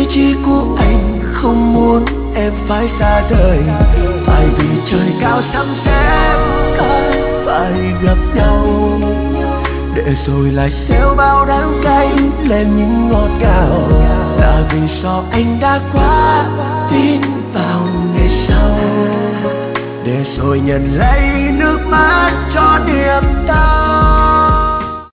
chí của anh không muốn em phải xa rời, phải vì trời cao sắp xếp ta phải gặp nhau, để rồi lại xéo bao đắng cay lên những ngọt ngào. Là vì sao anh đã quá tin vào ngày sau, để rồi nhận lấy nước mắt cho niềm đau.